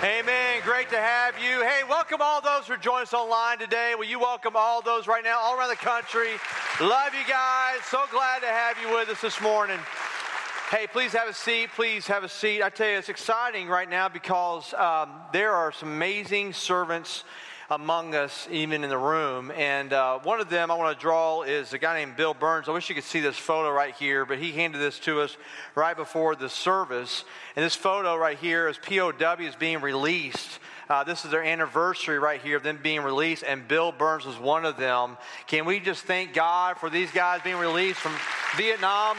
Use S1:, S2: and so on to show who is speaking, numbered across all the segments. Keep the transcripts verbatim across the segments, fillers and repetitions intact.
S1: Amen. Great to have you. Hey, welcome all those who are joining us online today. Will you welcome all those right now all around the country? Love you guys. So glad to have you with us this morning. Hey, please have a seat. Please have a seat. I tell you, it's exciting right now because um, there are some amazing servants among us, even in the room. And uh, one of them I want to draw is a guy named Bill Burns. I wish you could see this photo right here, but he handed this to us right before the service. And this photo right here is P O Ws being released. Uh, this is their anniversary right here of them being released, and Bill Burns was one of them. Can we just thank God for these guys being released from Vietnam?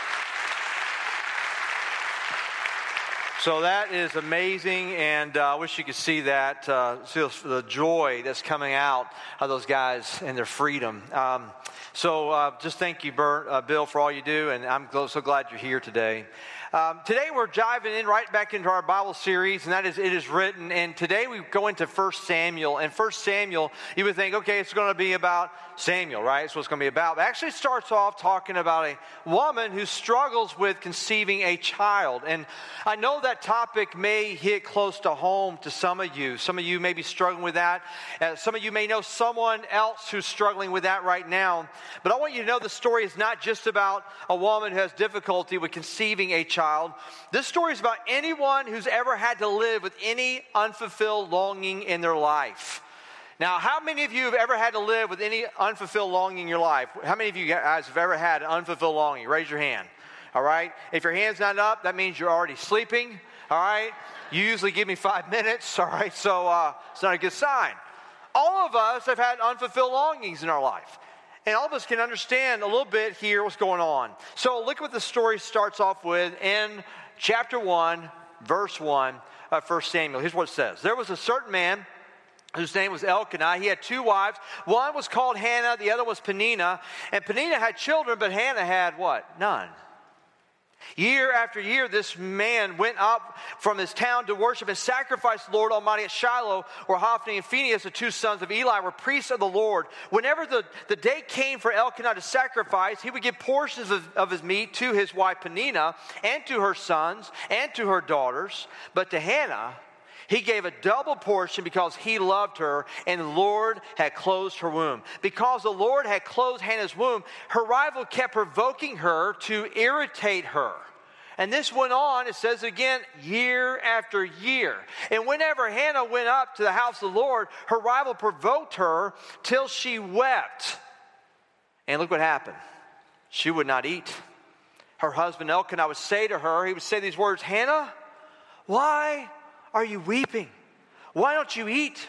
S1: So that is amazing, and uh, I wish you could see that, uh, see the joy that's coming out of those guys and their freedom. Um, so uh, just thank you, Bert, uh, Bill, for all you do, and I'm so glad you're here today. Um, today we're diving in right back into our Bible series, and that is It Is Written. And today we go into First Samuel. And First Samuel, you would think, okay, it's going to be about Samuel, right? That's what it's going to be about. But actually it starts off talking about a woman who struggles with conceiving a child. And I know that topic may hit close to home to some of you. Some of you may be struggling with that. Uh, some of you may know someone else who's struggling with that right now. But I want you to know the story is not just about a woman who has difficulty with conceiving a child. This story is about anyone who's ever had to live with any unfulfilled longing in their life. Now, how many of you have ever had to live with any unfulfilled longing in your life? How many of you guys have ever had an unfulfilled longing? Raise your hand. All right? If your hand's not up, that means you're already sleeping. All right? You usually give me five minutes. All right? So uh, it's not a good sign. All of us have had unfulfilled longings in our life. And all of us can understand a little bit here what's going on. So look what the story starts off with in chapter one, verse one of First Samuel. Here's what it says. There was a certain man whose name was Elkanah. He had two wives. One was called Hannah, the other was Peninnah. And Peninnah had children, but Hannah had what? None. Year after year, this man went up from his town to worship and sacrifice the Lord Almighty at Shiloh, where Hophni and Phinehas, the two sons of Eli, were priests of the Lord. Whenever the, the day came for Elkanah to sacrifice, he would give portions of, of his meat to his wife Peninnah, and to her sons, and to her daughters. But to Hannah, he gave a double portion because he loved her, and the Lord had closed her womb. Because the Lord had closed Hannah's womb, her rival kept provoking her to irritate her. And this went on, it says again, year after year. And whenever Hannah went up to the house of the Lord, her rival provoked her till she wept. And look what happened. She would not eat. Her husband Elkanah would say to her, he would say these words, Hannah, why are you weeping? Why don't you eat?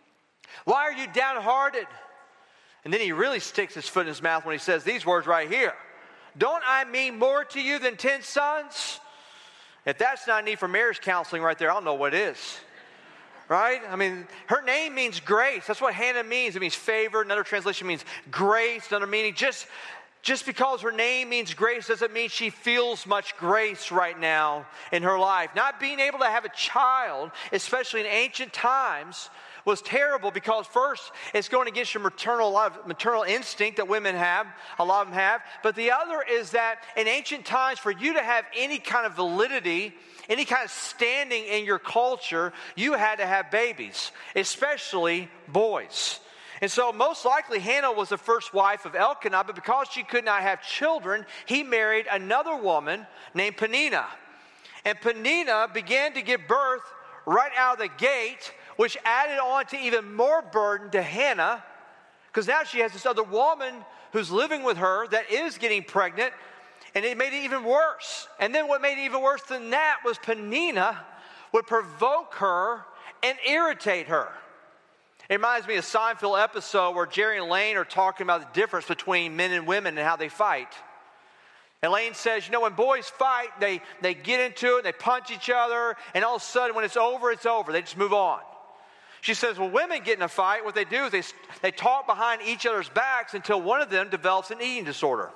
S1: Why are you downhearted? And then he really sticks his foot in his mouth when he says these words right here. Don't I mean more to you than ten sons? If that's not a need for marriage counseling right there, I don't know what is. Right? I mean, her name means grace. That's what Hannah means. It means favor. Another translation means grace. Another meaning, just Just because her name means grace doesn't mean she feels much grace right now in her life. Not being able to have a child, especially in ancient times, was terrible because first, it's going against your maternal, a lot of maternal instinct that women have, a lot of them have. But the other is that in ancient times, for you to have any kind of validity, any kind of standing in your culture, you had to have babies, especially boys. And so most likely Hannah was the first wife of Elkanah, but because she could not have children, he married another woman named Peninnah. And Peninnah began to give birth right out of the gate, which added on to even more burden to Hannah, because now she has this other woman who's living with her that is getting pregnant, and it made it even worse. And then what made it even worse than that was Peninnah would provoke her and irritate her. It reminds me of a Seinfeld episode where Jerry and Elaine are talking about the difference between men and women and how they fight. Elaine says, you know, when boys fight, they, they get into it, they punch each other, and all of a sudden when it's over, it's over. They just move on. She says, well, women get in a fight, what they do is they, they talk behind each other's backs until one of them develops an eating disorder.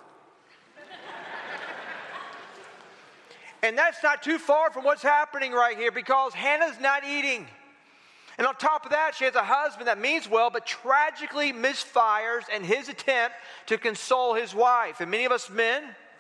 S1: And that's not too far from what's happening right here, because Hannah's not eating. And on top of that, she has a husband that means well, but tragically misfires in his attempt to console his wife. And many of us men,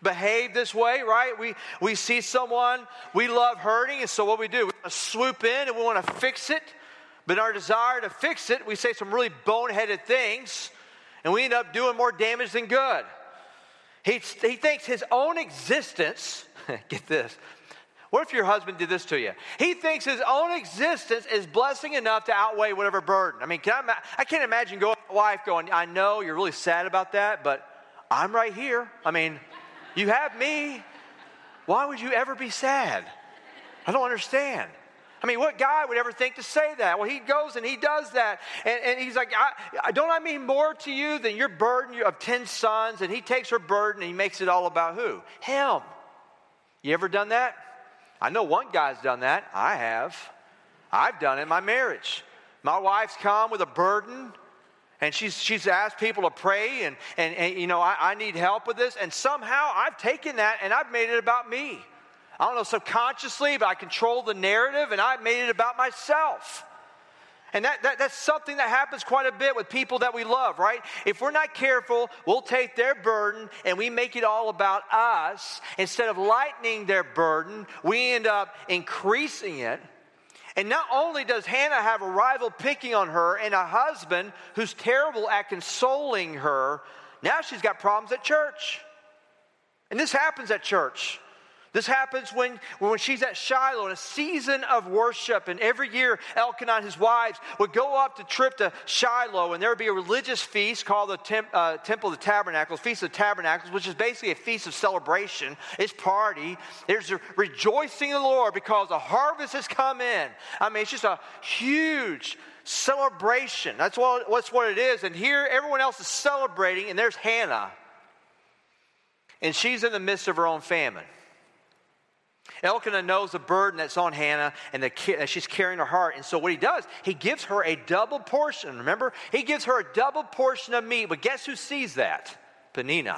S1: behave this way, right? We we see someone we love hurting, and so what we do, we want to swoop in and we want to fix it. But in our desire to fix it, we say some really boneheaded things, and we end up doing more damage than good. He, he thinks his own existence, get this, what if your husband did this to you? He thinks his own existence is blessing enough to outweigh whatever burden. I mean, can I, I can't imagine going to my wife going, I know you're really sad about that, but I'm right here. I mean, you have me. Why would you ever be sad? I don't understand. I mean, what guy would ever think to say that? Well, he goes and he does that. And, and he's like, I, I, don't I mean more to you than your burden of ten sons? And he takes her burden and he makes it all about who? Him. You ever done that? I know one guy's done that. I have. I've done it in my marriage. My wife's come with a burden, and she's she's asked people to pray, and, and, and you know, I, I need help with this. And somehow I've taken that and I've made it about me. I don't know, subconsciously, but I control the narrative, and I've made it about myself. And that, that that's something that happens quite a bit with people that we love, right? If we're not careful, we'll take their burden and we make it all about us. Instead of lightening their burden, we end up increasing it. And not only does Hannah have a rival picking on her and a husband who's terrible at consoling her, now she's got problems at church. And this happens at church. This happens when, when she's at Shiloh in a season of worship. And every year, Elkanah and his wives would go up to trip to Shiloh. And there would be a religious feast called the Temp, uh, Temple of the Tabernacles, Feast of the Tabernacles, which is basically a feast of celebration. It's party. There's a rejoicing in the Lord because the harvest has come in. I mean, it's just a huge celebration. That's what, that's what it is. And here, everyone else is celebrating. And there's Hannah. And she's in the midst of her own famine. Elkanah knows the burden that's on Hannah and the, that she's carrying her heart. And so what he does, he gives her a double portion. Remember? He gives her a double portion of meat. But guess who sees that? Peninnah.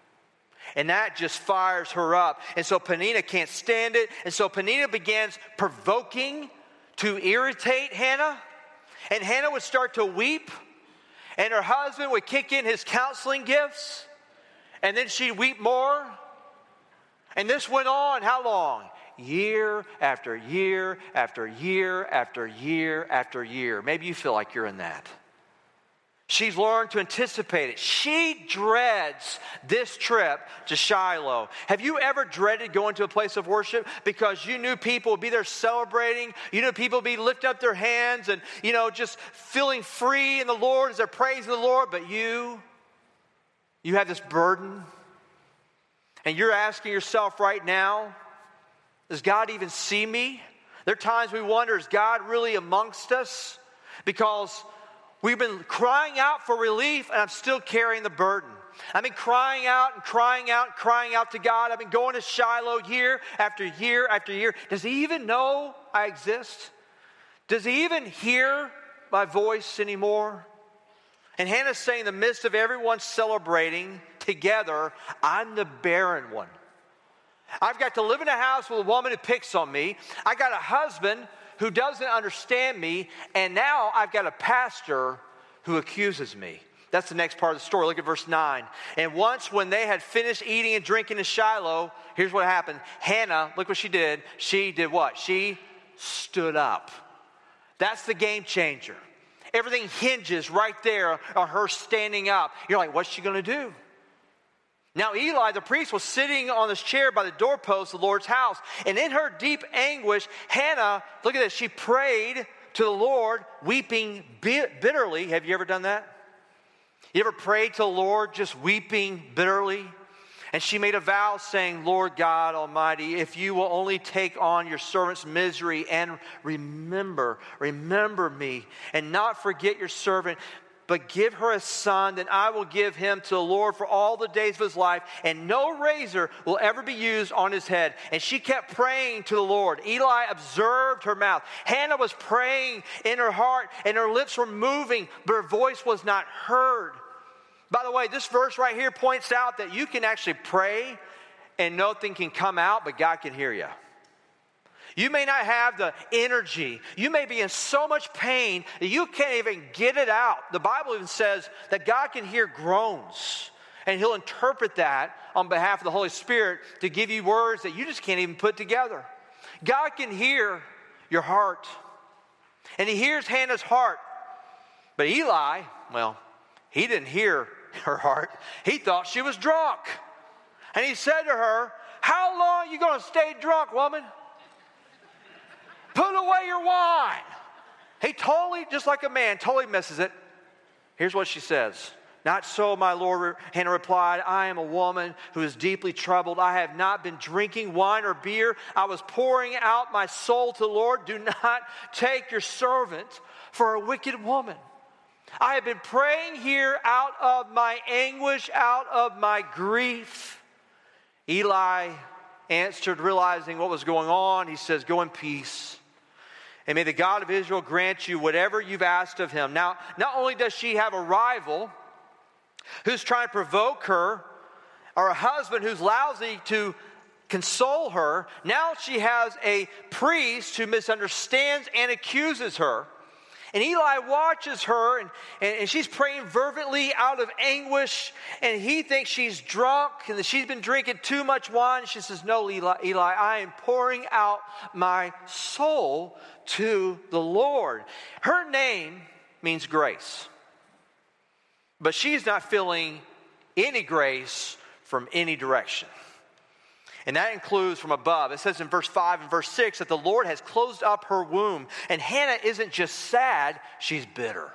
S1: And that just fires her up. And so Peninnah can't stand it. And so Peninnah begins provoking to irritate Hannah. And Hannah would start to weep. And her husband would kick in his counseling gifts. And then she'd weep more. And this went on, how long? Year after year after year after year after year. Maybe you feel like you're in that. She's learned to anticipate it. She dreads this trip to Shiloh. Have you ever dreaded going to a place of worship because you knew people would be there celebrating? You knew people would be lifting up their hands and, you know, just feeling free in the Lord as they're praising the Lord. But you, you have this burden. And you're asking yourself right now, does God even see me? There are times we wonder, is God really amongst us? Because we've been crying out for relief and I'm still carrying the burden. I've been crying out and crying out and crying out to God. I've been going to Shiloh year after year after year. Does he even know I exist? Does he even hear my voice anymore? And Hannah's saying in the midst of everyone celebrating together, I'm the barren one. I've got to live in a house with a woman who picks on me. I got a husband who doesn't understand me. And now I've got a pastor who accuses me. That's the next part of the story. Look at verse nine. And once when they had finished eating and drinking in Shiloh, here's what happened. Hannah, look what she did. She did what? She stood up. That's the game changer. Everything hinges right there on her standing up. You're like, what's she going to do? Now Eli, the priest, was sitting on this chair by the doorpost of the Lord's house. And in her deep anguish, Hannah, look at this, she prayed to the Lord, weeping bitterly. Have you ever done that? You ever prayed to the Lord just weeping bitterly? And she made a vow saying, Lord God Almighty, if you will only take on your servant's misery and remember, remember me and not forget your servant, but give her a son, then I will give him to the Lord for all the days of his life, and no razor will ever be used on his head. And she kept praying to the Lord. Eli observed her mouth. Hannah was praying in her heart, and her lips were moving, but her voice was not heard. By the way, this verse right here points out that you can actually pray and nothing can come out, but God can hear you. You may not have the energy. You may be in so much pain that you can't even get it out. The Bible even says that God can hear groans. And he'll interpret that on behalf of the Holy Spirit to give you words that you just can't even put together. God can hear your heart. And he hears Hannah's heart. But Eli, well, he didn't hear her heart. He thought she was drunk. And he said to her, how long are you going to stay drunk, woman? Put away your wine. He totally, just like a man, totally misses it. Here's what she says. Not so, my Lord, Hannah replied. I am a woman who is deeply troubled. I have not been drinking wine or beer. I was pouring out my soul to the Lord. Do not take your servant for a wicked woman. I have been praying here out of my anguish, out of my grief. Eli answered, realizing what was going on. He says, go in peace. And may the God of Israel grant you whatever you've asked of him. Now, not only does she have a rival who's trying to provoke her, or a husband who's lousy to console her, now she has a priest who misunderstands and accuses her. And Eli watches her, and, and, and she's praying fervently out of anguish, and he thinks she's drunk and that she's been drinking too much wine. She says, no, Eli, Eli, I am pouring out my soul to the Lord. Her name means grace. But she's not feeling any grace from any direction. And that includes from above. It says in verse five and verse six that the Lord has closed up her womb. And Hannah isn't just sad, she's bitter.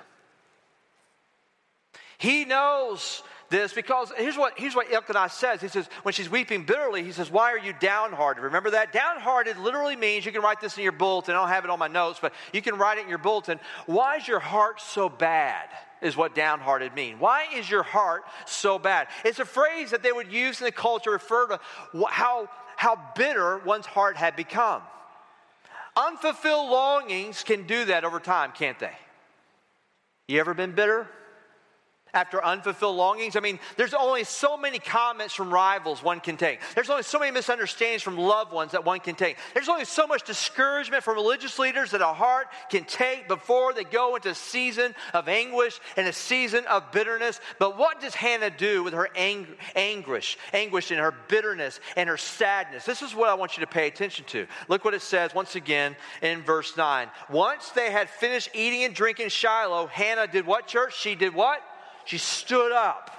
S1: He knows this because here's what, here's what Elkanah says. He says, when she's weeping bitterly, he says, why are you downhearted? Remember that? Downhearted literally means, you can write this in your bulletin. I don't have it on my notes, but you can write it in your bulletin. Why is your heart so bad? Is what downhearted mean. Why is your heart so bad? It's a phrase that they would use in the culture to refer to how, how bitter one's heart had become. Unfulfilled longings can do that over time, can't they? You ever been bitter after unfulfilled longings? I mean, there's only so many comments from rivals one can take. There's only so many misunderstandings from loved ones that one can take. There's only so much discouragement from religious leaders that a heart can take before they go into a season of anguish and a season of bitterness. But what does Hannah do with her ang- anguish, anguish and her bitterness and her sadness? This is what I want you to pay attention to. Look what it says once again in verse nine. Once they had finished eating and drinking in Shiloh, Hannah did what, church? She did what? She stood up.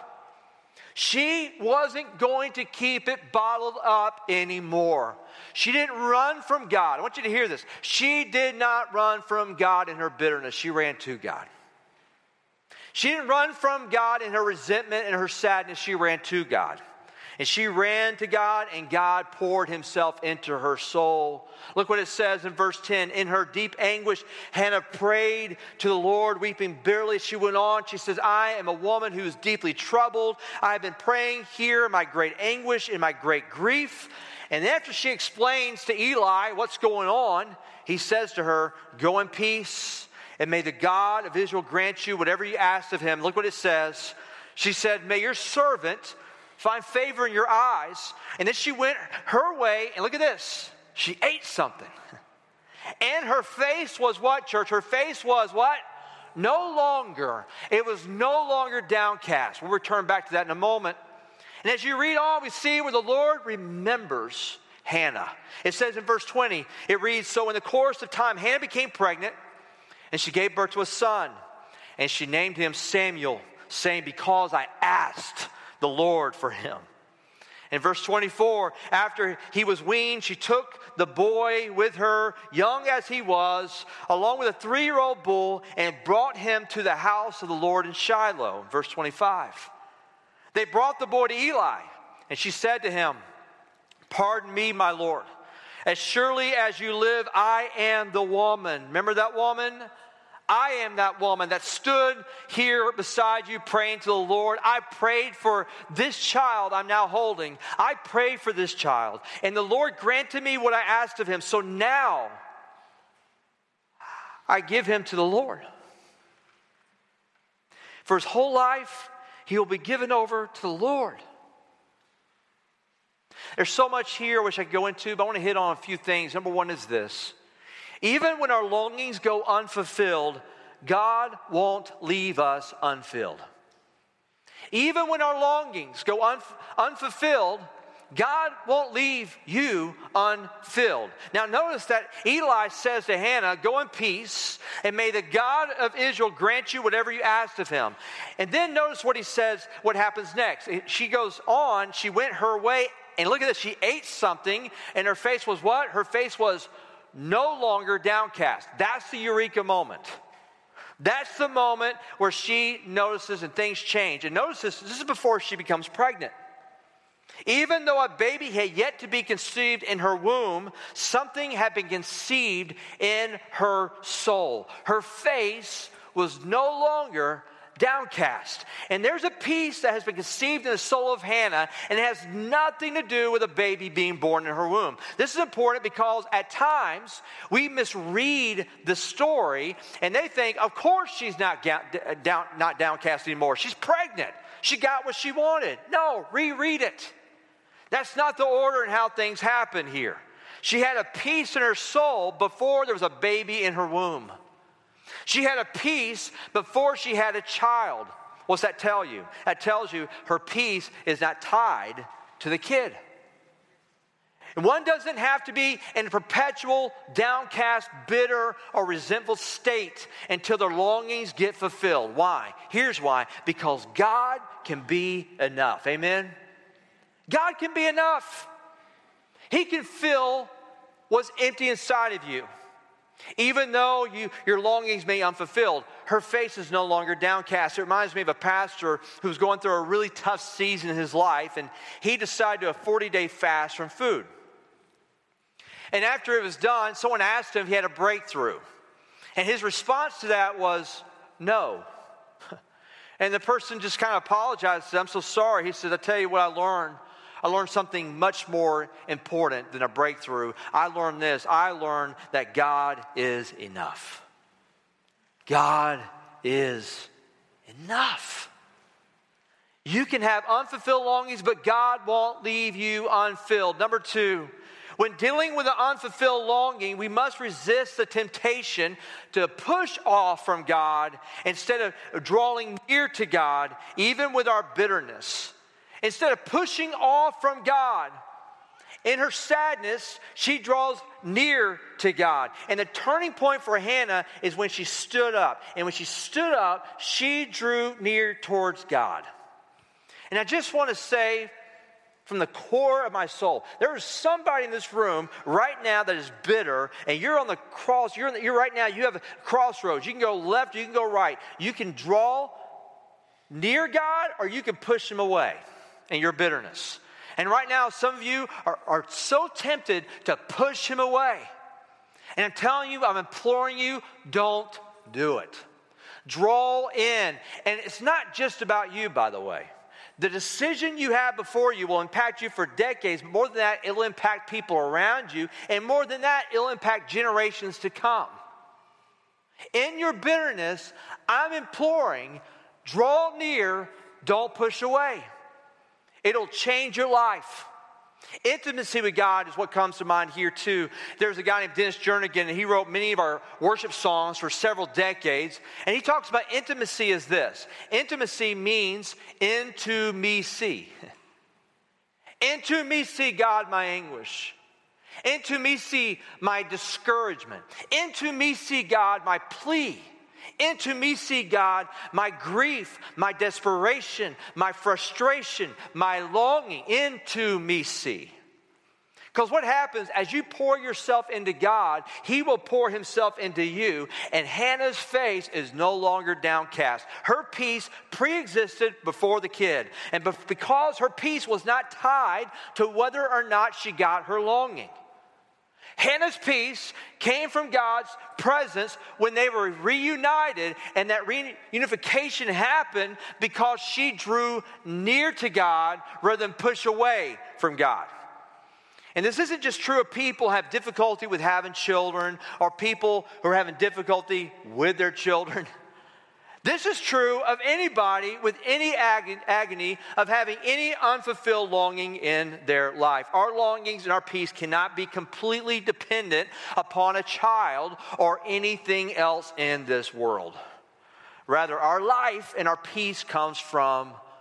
S1: She wasn't going to keep it bottled up anymore. She didn't run from God. I want you to hear this. She did not run from God in her bitterness. She ran to God. She didn't run from God in her resentment and her sadness. She ran to God. And she ran to God, and God poured himself into her soul. Look what it says in verse ten. In her deep anguish, Hannah prayed to the Lord, weeping bitterly. She went on. She says, I am a woman who is deeply troubled. I have been praying here in my great anguish, in my great grief. And after she explains to Eli what's going on, he says to her, go in peace, and may the God of Israel grant you whatever you asked of him. Look what it says. She said, may your servant find favor in your eyes. And then she went her way, and look at this. She ate something. And her face was what, church? Her face was what? No longer. It was no longer downcast. We'll return back to that in a moment. And as you read on, we see where the Lord remembers Hannah. It says in verse twenty, it reads, so in the course of time, Hannah became pregnant, and she gave birth to a son. And she named him Samuel, saying, because I asked the Lord for him. In verse twenty-four, after he was weaned, she took the boy with her, young as he was, along with a three-year-old bull, and brought him to the house of the Lord in Shiloh. In verse twenty-five, they brought the boy to Eli, and she said to him, pardon me, my Lord. As surely as you live, I am the woman. Remember that woman? I am that woman that stood here beside you praying to the Lord. I prayed for this child I'm now holding. I prayed for this child. And the Lord granted me what I asked of him. So now I give him to the Lord. For his whole life, he will be given over to the Lord. There's so much here which I could go into, but I want to hit on a few things. Number one is this. Even when our longings go unfulfilled, God won't leave us unfilled. Even when our longings go un- unfulfilled, God won't leave you unfilled. Now notice that Eli says to Hannah, go in peace, and may the God of Israel grant you whatever you asked of him. And then notice what he says, what happens next. She goes on, she went her way, and look at this, she ate something, and her face was what? Her face was no longer downcast. That's the eureka moment. That's the moment where she notices and things change. And notice this, this is before she becomes pregnant. Even though a baby had yet to be conceived in her womb, something had been conceived in her soul. Her face was no longer downcast. And there's a peace that has been conceived in the soul of Hannah, and it has nothing to do with a baby being born in her womb. This is important because at times we misread the story, and they think, of course she's not down, down, not downcast anymore. She's pregnant. She got what she wanted. No, reread it. That's not the order and how things happen here. She had a peace in her soul before there was a baby in her womb. She had a peace before she had a child. What's that tell you? That tells you her peace is not tied to the kid. And one doesn't have to be in a perpetual, downcast, bitter, or resentful state until their longings get fulfilled. Why? Here's why. Because God can be enough. Amen? God can be enough. He can fill what's empty inside of you. Even though you, your longings may be unfulfilled, her face is no longer downcast. It reminds me of a pastor who's going through a really tough season in his life, and he decided to do a forty-day fast from food. And after it was done, someone asked him if he had a breakthrough. And his response to that was, no. And the person just kind of apologized and said, I'm so sorry. He said, I tell you what I learned. I learned something much more important than a breakthrough. I learned this. I learned that God is enough. God is enough. You can have unfulfilled longings, but God won't leave you unfilled. Number two, when dealing with an unfulfilled longing, we must resist the temptation to push off from God instead of drawing near to God, even with our bitterness. Instead of pushing off from God, in her sadness, she draws near to God. And the turning point for Hannah is when she stood up. And when she stood up, she drew near towards God. And I just want to say, from the core of my soul, there is somebody in this room right now that is bitter, and you're on the cross, you're, in the, you're right now, you have a crossroads. You can go left, you can go right. You can draw near God, or you can push him away in your bitterness. And right now, some of you are, are so tempted to push him away. And I'm telling you, I'm imploring you, don't do it. Draw in. And it's not just about you, by the way. The decision you have before you will impact you for decades. More than that, it'll impact people around you. And more than that, it'll impact generations to come. In your bitterness, I'm imploring, draw near, don't push away. It'll change your life. Intimacy with God is what comes to mind here too. There's a guy named Dennis Jernigan, and he wrote many of our worship songs for several decades. And he talks about intimacy as this. Intimacy means into me see. Into me see God my anguish. Into me see my discouragement. Into me see God my plea. Into me see God my grief, my desperation, my frustration, my longing. Into me see. Because what happens as you pour yourself into God, he will pour himself into you. And Hannah's face is no longer downcast. Her peace pre-existed before the kid. And because her peace was not tied to whether or not she got her longing. Hannah's peace came from God's presence when they were reunited, and that reunification happened because she drew near to God rather than push away from God. And this isn't just true of people who have difficulty with having children or people who are having difficulty with their children. This is true of anybody with any ag- agony of having any unfulfilled longing in their life. Our longings and our peace cannot be completely dependent upon a child or anything else in this world. Rather, our life and our peace comes from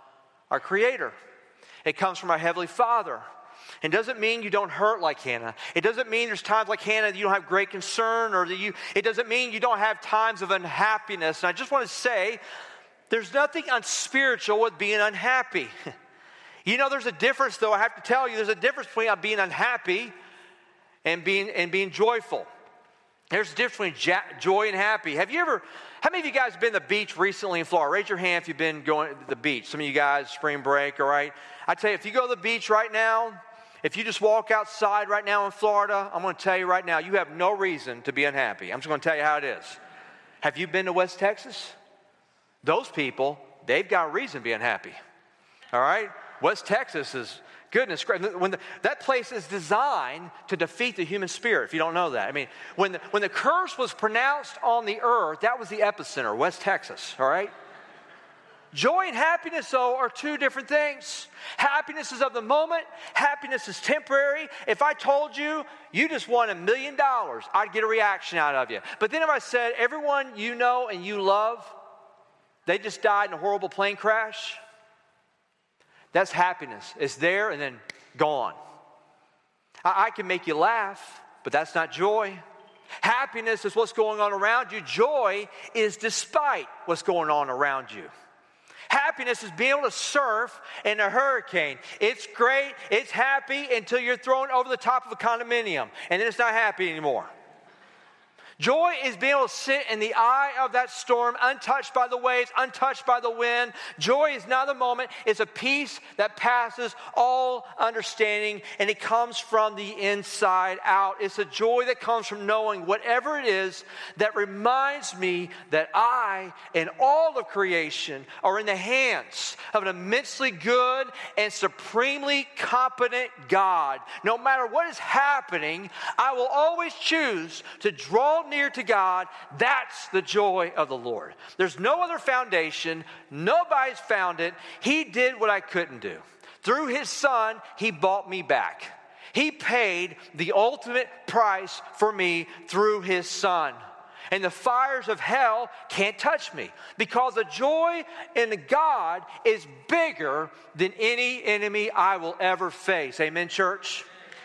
S1: our Creator. It comes from our Heavenly Father. It doesn't mean you don't hurt like Hannah. It doesn't mean there's times like Hannah that you don't have great concern, or that you, it doesn't mean you don't have times of unhappiness. And I just want to say, there's nothing unspiritual with being unhappy. You know, there's a difference, though, I have to tell you, there's a difference between being unhappy and being, and being joyful. There's a difference between joy and happy. Have you ever, how many of you guys have been to the beach recently in Florida? Raise your hand if you've been going to the beach. Some of you guys, spring break, all right? I tell you, if you go to the beach right now, if you just walk outside right now in Florida, I'm going to tell you right now, you have no reason to be unhappy. I'm just going to tell you how it is. Have you been to West Texas? Those people, they've got a reason to be unhappy. All right? West Texas is, goodness gracious, when the, that place is designed to defeat the human spirit, if you don't know that. I mean, when the, when the curse was pronounced on the earth, that was the epicenter, West Texas, all right? Joy and happiness, though, are two different things. Happiness is of the moment. Happiness is temporary. If I told you, you just won a million dollars, I'd get a reaction out of you. But then if I said, everyone you know and you love, they just died in a horrible plane crash, that's happiness. It's there and then gone. I, I can make you laugh, but that's not joy. Happiness is what's going on around you. Joy is despite what's going on around you. Happiness is being able to surf in a hurricane. It's great, it's happy until you're thrown over the top of a condominium, and then it's not happy anymore. Joy is being able to sit in the eye of that storm, untouched by the waves, untouched by the wind. Joy is not the moment. It's a peace that passes all understanding, and it comes from the inside out. It's a joy that comes from knowing whatever it is that reminds me that I and all of creation are in the hands of an immensely good and supremely competent God. No matter what is happening, I will always choose to draw near to God. That's the joy of the Lord. There's no other foundation. Nobody's found it. He did what I couldn't do. Through His Son, He bought me back. He paid the ultimate price for me through His Son. And the fires of hell can't touch me, because the joy in God is bigger than any enemy I will ever face. Amen, church?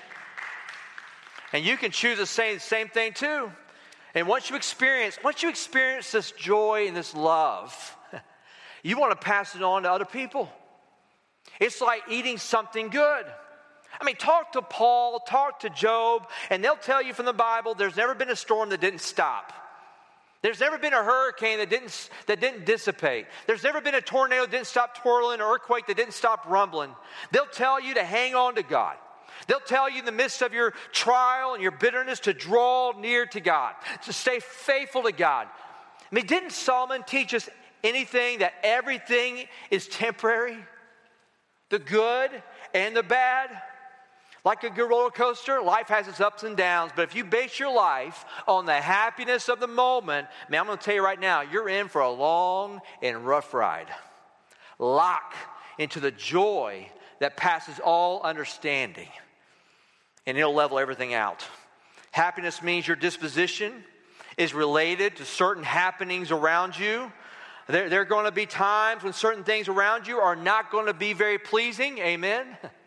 S1: And you can choose to say the same thing too. And once you experience, once you experience this joy and this love, you want to pass it on to other people. It's like eating something good. I mean, talk to Paul, talk to Job, and they'll tell you from the Bible, there's never been a storm that didn't stop. There's never been a hurricane that didn't, that didn't dissipate. There's never been a tornado that didn't stop twirling, or earthquake that didn't stop rumbling. They'll tell you to hang on to God. They'll tell you in the midst of your trial and your bitterness to draw near to God, to stay faithful to God. I mean, didn't Solomon teach us anything that everything is temporary? The good and the bad? Like a good roller coaster, life has its ups and downs. But if you base your life on the happiness of the moment, man, I'm going to tell you right now, you're in for a long and rough ride. Lock into the joy that passes all understanding, and it'll level everything out. Happiness means your disposition is related to certain happenings around you. There, there are going to be times when certain things around you are not going to be very pleasing. Amen?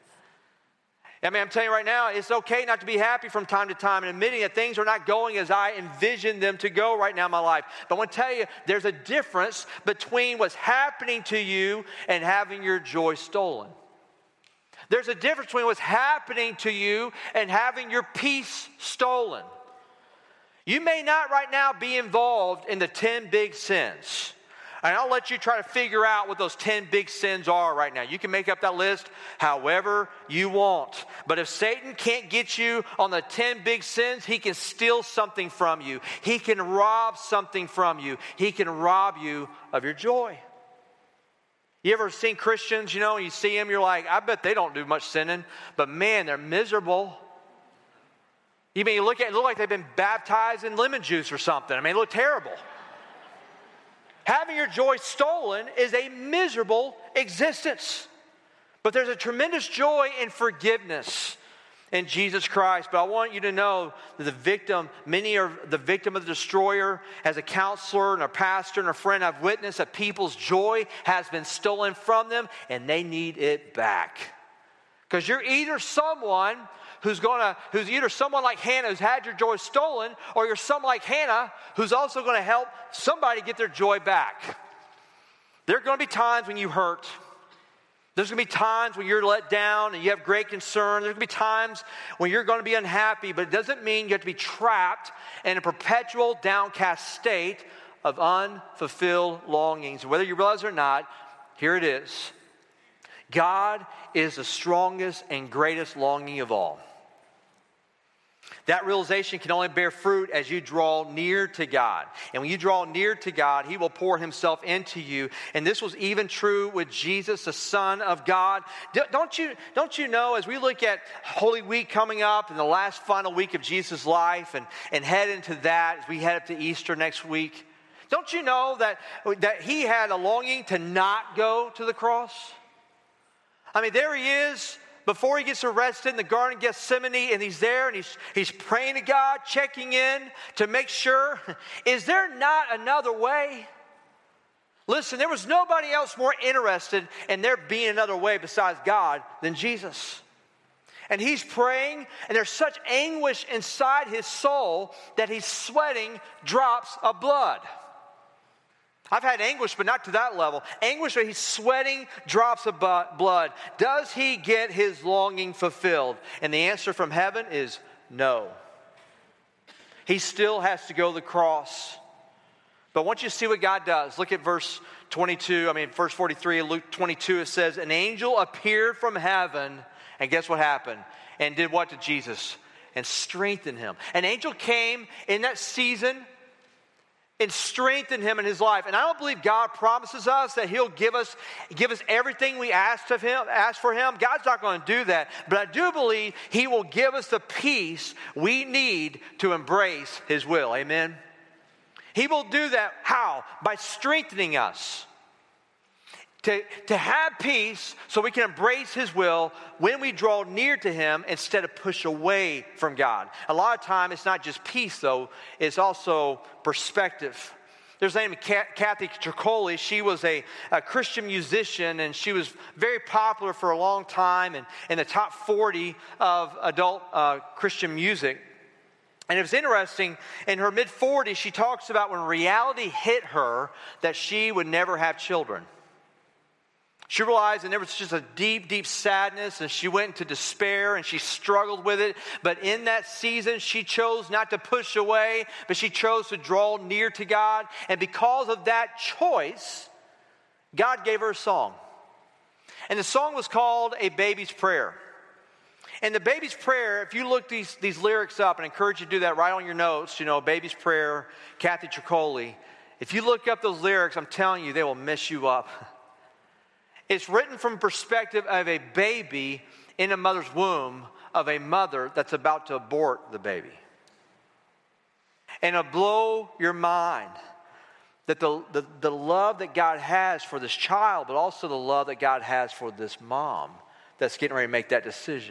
S1: I mean, I'm telling you right now, it's okay not to be happy from time to time and admitting that things are not going as I envision them to go right now in my life. But I want to tell you, there's a difference between what's happening to you and having your joy stolen. There's a difference between what's happening to you and having your peace stolen. You may not right now be involved in the ten big sins. And I'll let you try to figure out what those ten big sins are right now. You can make up that list however you want. But if Satan can't get you on the ten big sins, he can steal something from you. He can rob something from you. He can rob you of your joy. You ever seen Christians, you know, and you see them, you're like, I bet they don't do much sinning. But man, they're miserable. You mean, you look at it, look like they've been baptized in lemon juice or something. I mean, they look terrible. Having your joy stolen is a miserable existence. But there's a tremendous joy in forgiveness. in Jesus Christ. But I want you to know that the victim, many are the victim of the destroyer. As a counselor and a pastor and a friend, I've witnessed that people's joy has been stolen from them and they need it back. Because you're either someone who's gonna, who's either someone like Hannah who's had your joy stolen, or you're someone like Hannah who's also going to help somebody get their joy back. There are going to be times when you hurt. There's going to be times when you're let down and you have great concern. There's going to be times when you're going to be unhappy, but it doesn't mean you have to be trapped in a perpetual downcast state of unfulfilled longings. Whether you realize it or not, here it is. God is the strongest and greatest longing of all. That realization can only bear fruit as you draw near to God. And when you draw near to God, He will pour Himself into you. And this was even true with Jesus, the Son of God. Don't you, don't you know, as we look at Holy Week coming up and the last final week of Jesus' life and, and head into that as we head up to Easter next week, don't you know that, that He had a longing to not go to the cross? I mean, there He is before He gets arrested in the Garden of Gethsemane, and He's there and he's, he's praying to God, checking in to make sure, is there not another way? Listen, there was nobody else more interested in there being another way besides God than Jesus. And He's praying, and there's such anguish inside His soul that He's sweating drops of blood. I've had anguish, but not to that level. Anguish where He's sweating drops of blood. Does He get His longing fulfilled? And the answer from heaven is no. He still has to go to the cross. But once you see what God does, look at verse twenty-two. I mean, verse forty-three of Luke twenty-two. It says, an angel appeared from heaven, and guess what happened? And did what to Jesus? And strengthened Him. An angel came in that season and strengthen him in his life. And I don't believe God promises us that He'll give us, give us everything we asked of Him, ask for Him. God's not going to do that. But I do believe He will give us the peace we need to embrace His will. Amen? He will do that. How? By strengthening us. To, to have peace so we can embrace His will when we draw near to Him instead of push away from God. A lot of time it's not just peace though, it's also perspective. There's a name of Kathy Tricoli. She was a, a Christian musician and she was very popular for a long time and in the top forty of adult uh, Christian music. And it was interesting, in her mid forties she talks about when reality hit her that she would never have children. She realized, and there was just a deep, deep sadness, and she went into despair, and she struggled with it. But in that season, she chose not to push away, but she chose to draw near to God. And because of that choice, God gave her a song. And the song was called A Baby's Prayer. And the Baby's Prayer, if you look these, these lyrics up, and I encourage you to do that right on your notes, you know, Baby's Prayer, Kathy Tricoli. If you look up those lyrics, I'm telling you, they will mess you up. It's written from the perspective of a baby in a mother's womb, of a mother that's about to abort the baby. And it'll blow your mind that the, the, the love that God has for this child, but also the love that God has for this mom that's getting ready to make that decision.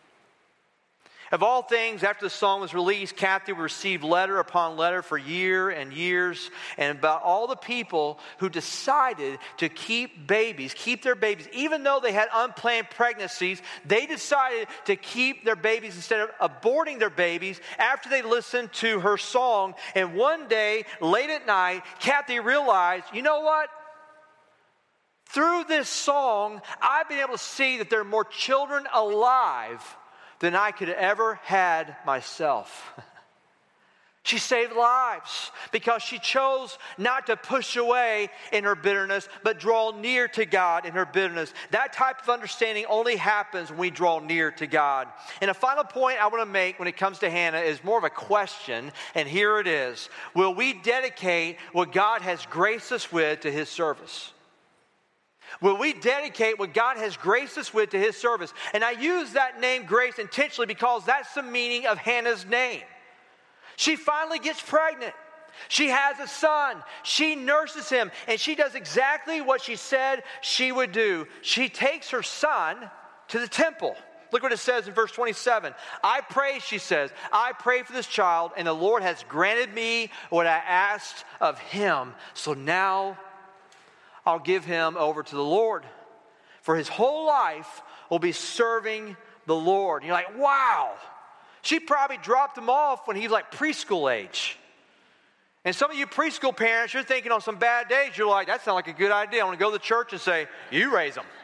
S1: Of all things, after the song was released, Kathy received letter upon letter for year and years, and about all the people who decided to keep babies, keep their babies, even though they had unplanned pregnancies, they decided to keep their babies instead of aborting their babies after they listened to her song. And one day, late at night, Kathy realized, you know what? Through this song, I've been able to see that there are more children alive than I could have ever had myself. She saved lives because she chose not to push away in her bitterness, but draw near to God in her bitterness. That type of understanding only happens when we draw near to God. And a final point I want to make when it comes to Hannah is more of a question, and here it is. Will we dedicate what God has graced us with to His service? Will we dedicate what God has graced us with to His service? And I use that name grace intentionally because that's the meaning of Hannah's name. She finally gets pregnant. She has a son. She nurses him. And she does exactly what she said she would do. She takes her son to the temple. Look what it says in verse twenty-seven. I pray, she says, I pray for this child, and the Lord has granted me what I asked of him. So now I'll give him over to the Lord. For his whole life will be serving the Lord. And you're like, wow. She probably dropped him off when he was like preschool age. And some of you preschool parents, you're thinking on some bad days, you're like, that sounds like a good idea. I want to go to the church and say, you raise them.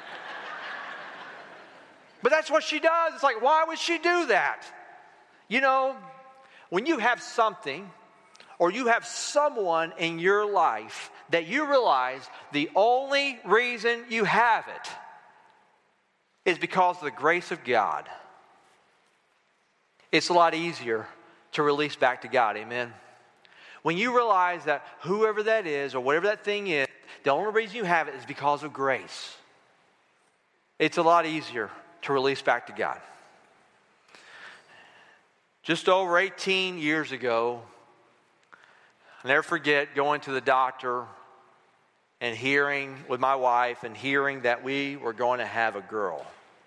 S1: But that's what she does. It's like, why would she do that? You know, when you have something or you have someone in your life that you realize the only reason you have it is because of the grace of God, it's a lot easier to release back to God. Amen. When you realize that whoever that is or whatever that thing is, the only reason you have it is because of grace, it's a lot easier to release back to God. Just over eighteen years ago, I'll never forget going to the doctor and hearing with my wife and hearing that we were going to have a girl.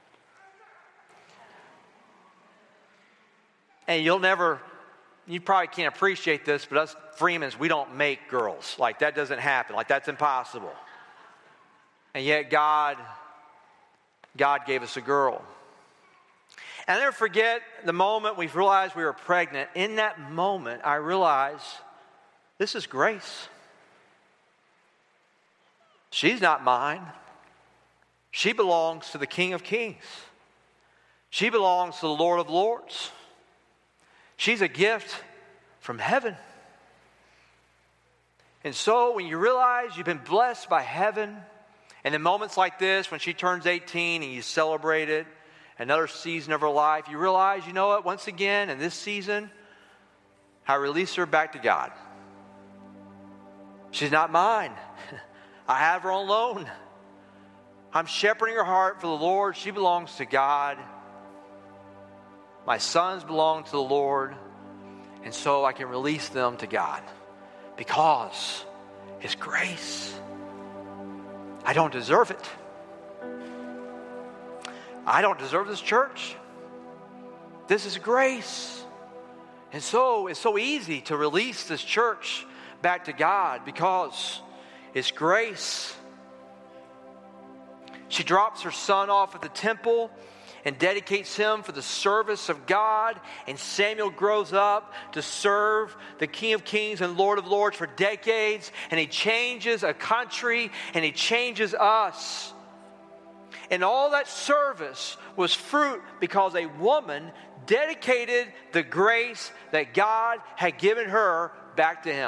S1: And you'll never, you probably can't appreciate this, but us Freemans, we don't make girls. Like, that doesn't happen. Like, that's impossible. And yet God, God gave us a girl. And I'll never forget the moment we realized we were pregnant. In that moment, I realized this is grace. She's not mine. She belongs to the King of Kings. She belongs to the Lord of Lords. She's a gift from heaven. And so when you realize you've been blessed by heaven, and in moments like this, when she turns eighteen and you celebrate it, another season of her life, you realize, you know what, once again, in this season, I release her back to God. She's not mine. I have her on loan. I'm shepherding her heart for the Lord. She belongs to God. My sons belong to the Lord. And so I can release them to God because His grace. I don't deserve it. I don't deserve this church. This is grace. And so it's so easy to release this church back to God because it's grace. She drops her son off at the temple and dedicates him for the service of God. And Samuel grows up to serve the King of Kings and Lord of Lords for decades. And he changes a country and he changes us. And all that service was fruit because a woman dedicated the grace that God had given her back to him.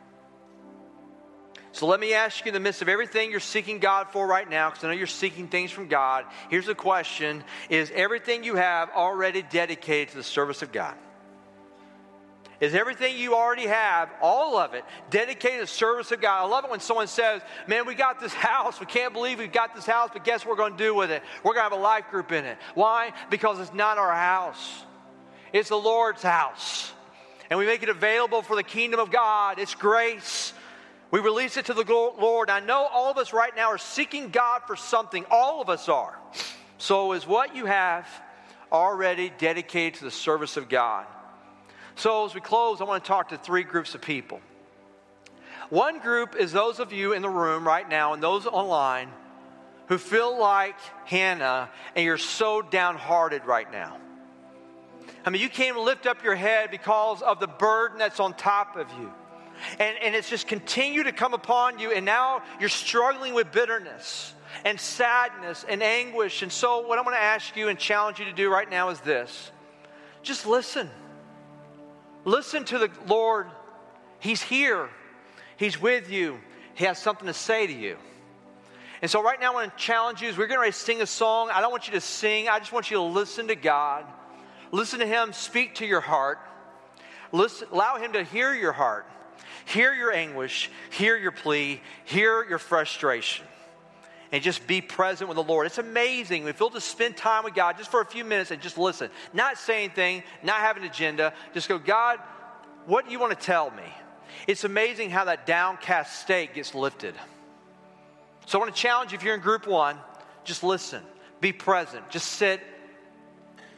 S1: So let me ask you, in the midst of everything you're seeking God for right now, because I know you're seeking things from God, here's the question: is everything you have already dedicated to the service of God? Is everything you already have, all of it, dedicated to the service of God? I love it when someone says, man, we got this house. We can't believe we got this house, but guess what we're going to do with it? We're going to have a life group in it. Why? Because it's not our house. It's the Lord's house. And we make it available for the kingdom of God. It's grace. We release it to the Lord. I know all of us right now are seeking God for something. All of us are. So is what you have already dedicated to the service of God? So as we close, I want to talk to three groups of people. One group is those of you in the room right now and those online who feel like Hannah and you're so downhearted right now. I mean, you can't even lift up your head because of the burden that's on top of you. And, and it's just continued to come upon you, and now you're struggling with bitterness and sadness and anguish. And so what I'm going to ask you and challenge you to do right now is this. Just listen. Listen to the Lord. He's here. He's with you. He has something to say to you. And so right now I want to challenge you as we're getting ready to sing a song. I don't want you to sing. I just want you to listen to God. Listen to Him speak to your heart. Listen, allow Him to hear your heart. Hear your anguish, hear your plea, hear your frustration, and just be present with the Lord. It's amazing. If you'll just spend time with God just for a few minutes and just listen, not say anything, not have an agenda, just go, God, what do you want to tell me? It's amazing how that downcast state gets lifted. So I want to challenge you, if you're in group one, just listen, be present, just sit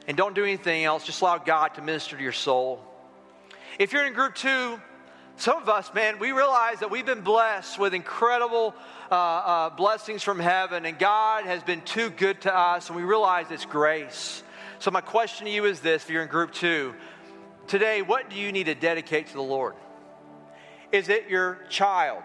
S1: and don't do anything else. Just allow God to minister to your soul. If you're in group two, some of us, man, we realize that we've been blessed with incredible uh, uh, blessings from heaven, and God has been too good to us, and we realize it's grace. So my question to you is this, if you're in group two, today, what do you need to dedicate to the Lord? Is it your child?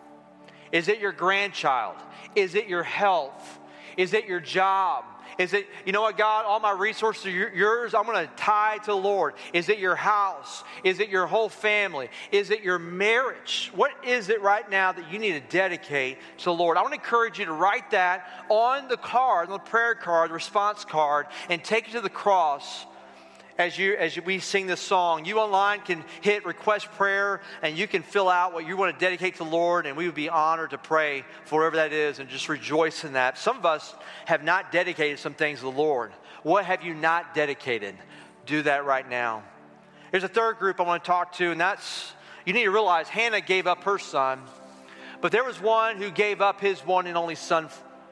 S1: Is it your grandchild? Is it your health? Is it your job? Is it, you know what, God, all my resources are yours. I'm going to tie to the Lord. Is it your house? Is it your whole family? Is it your marriage? What is it right now that you need to dedicate to the Lord? I want to encourage you to write that on the card, on the prayer card, the response card, and take it to the cross. As you as we sing this song, you online can hit request prayer, and you can fill out what you want to dedicate to the Lord, and we would be honored to pray for whatever that is and just rejoice in that. Some of us have not dedicated some things to the Lord. What have you not dedicated? Do that right now. There's a third group I want to talk to, and that's, you need to realize Hannah gave up her son, but there was one who gave up his one and only son,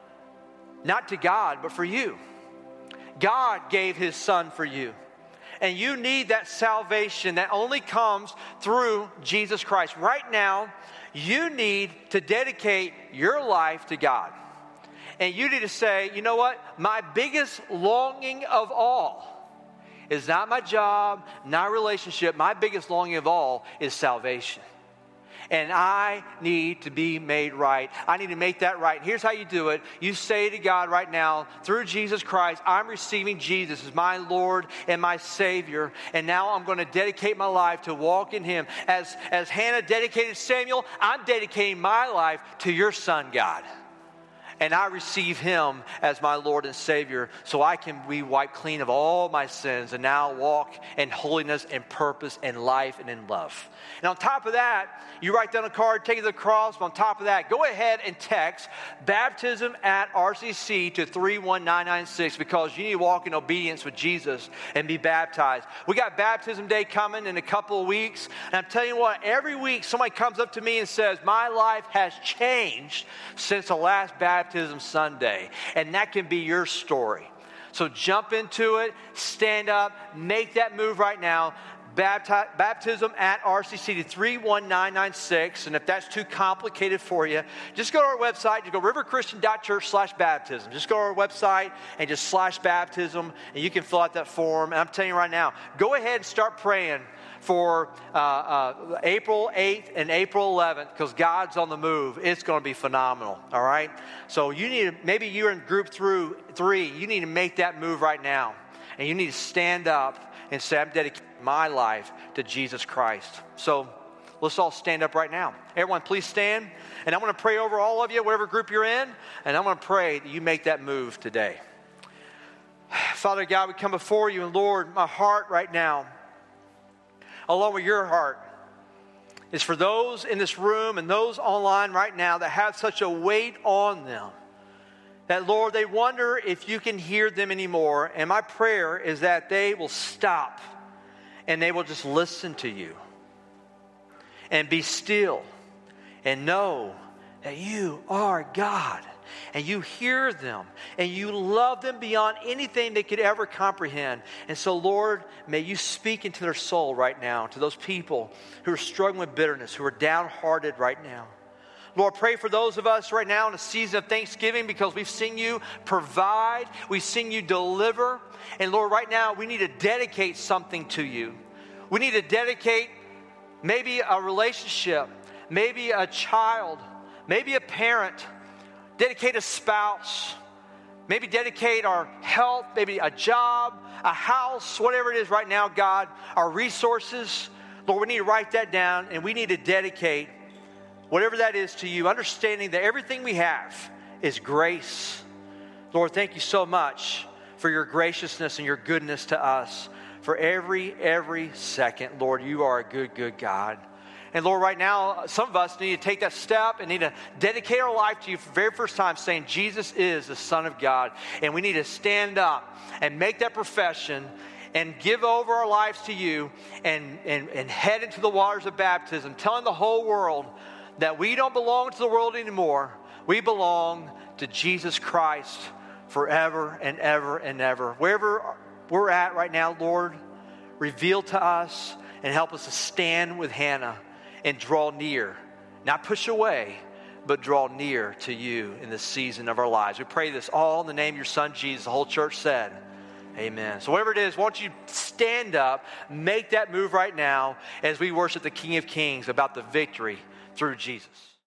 S1: not to God, but for you. God gave his son for you. And you need that salvation that only comes through Jesus Christ. Right now, you need to dedicate your life to God. And you need to say, you know what? My biggest longing of all is not my job, not a relationship. My biggest longing of all is salvation. And I need to be made right. I need to make that right. Here's how you do it. You say to God right now, through Jesus Christ, I'm receiving Jesus as my Lord and my Savior. And now I'm going to dedicate my life to walk in Him. As, as Hannah dedicated Samuel, I'm dedicating my life to your son, God. And I receive Him as my Lord and Savior so I can be wiped clean of all my sins and now walk in holiness and purpose and life and in love. And on top of that, you write down a card, take it to the cross. But on top of that, go ahead and text baptism at R C C to three one nine nine six because you need to walk in obedience with Jesus and be baptized. We got baptism day coming in a couple of weeks. And I'm telling you what, every week somebody comes up to me and says, my life has changed since the last baptism. Baptism Sunday, and that can be your story. So jump into it, stand up, make that move right now. Bapti- baptism at R C C to three one nine nine six, and if that's too complicated for you, just go to our website. Just go riverchristian.church slash baptism. Just go to our website and just slash baptism, and you can fill out that form. And I'm telling you right now, go ahead and start praying for uh, uh, April eighth and April eleventh, because God's on the move. It's going to be phenomenal, all right? So you need to, maybe you're in group through three, you need to make that move right now. And you need to stand up and say, I'm dedicating my life to Jesus Christ. So let's all stand up right now. Everyone, please stand. And I'm going to pray over all of you, whatever group you're in, and I'm going to pray that you make that move today. Father God, we come before you, and Lord, my heart right now, along with your heart, is for those in this room and those online right now that have such a weight on them that, Lord, they wonder if you can hear them anymore. And my prayer is that they will stop and they will just listen to you and be still and know that you are God. And you hear them, and you love them beyond anything they could ever comprehend. And so, Lord, may you speak into their soul right now, to those people who are struggling with bitterness, who are downhearted right now. Lord, pray for those of us right now in a season of Thanksgiving, because we've seen you provide, we've seen you deliver. And Lord, right now, we need to dedicate something to you. We need to dedicate maybe a relationship, maybe a child, maybe a parent, dedicate a spouse, maybe dedicate our health, maybe a job, a house, whatever it is right now, God, our resources. Lord, we need to write that down, and we need to dedicate whatever that is to you, understanding that everything we have is grace. Lord, thank you so much for your graciousness and your goodness to us. For every, every second, Lord, you are a good, good God. And Lord, right now, some of us need to take that step and need to dedicate our life to you for the very first time, saying Jesus is the Son of God. And we need to stand up and make that profession and give over our lives to you and, and, and head into the waters of baptism, telling the whole world that we don't belong to the world anymore. We belong to Jesus Christ forever and ever and ever. Wherever we're at right now, Lord, reveal to us and help us to stand with Hannah and draw near. Not push away, but draw near to you in this season of our lives. We pray this all in the name of your Son, Jesus. The whole church said, amen. So whatever it is, why don't you stand up, make that move right now as we worship the King of Kings about the victory through Jesus.